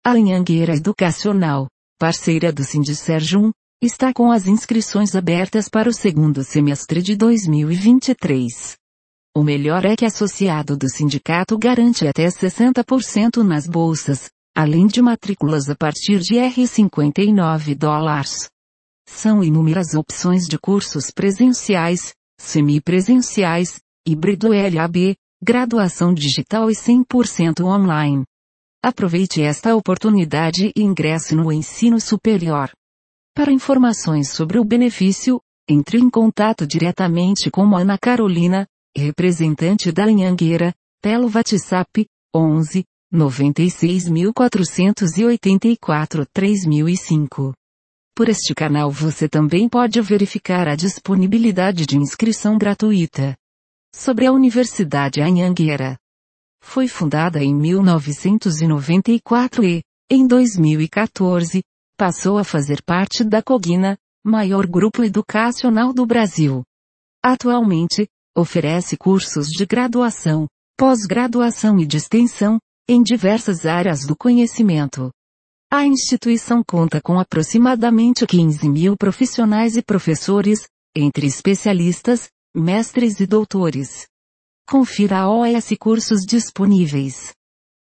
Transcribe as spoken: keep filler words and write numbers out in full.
A Anhanguera Educacional, parceira do Sindicerjum, está com as inscrições abertas para o segundo semestre de dois mil e vinte e três. O melhor é que associado do sindicato garante até sessenta por cento nas bolsas, além de matrículas a partir de R$ cinquenta e nove dólares. São inúmeras opções de cursos presenciais, semipresenciais, híbrido L A B, graduação digital e cem por cento online. Aproveite esta oportunidade e ingresse no ensino superior. Para informações sobre o benefício, entre em contato diretamente com Ana Carolina, representante da Anhanguera, pelo WhatsApp, onze, noventa e seis mil quatrocentos e oitenta e quatro, três mil e cinco. Por este canal você também pode verificar a disponibilidade de inscrição gratuita. Sobre a Universidade Anhanguera. Foi fundada em mil novecentos e noventa e quatro e, em dois mil e quatorze, passou a fazer parte da Cogna, maior grupo educacional do Brasil. Atualmente, oferece cursos de graduação, pós-graduação e de extensão, em diversas áreas do conhecimento. A instituição conta com aproximadamente quinze mil profissionais e professores, entre especialistas, mestres e doutores. Confira a O S cursos disponíveis.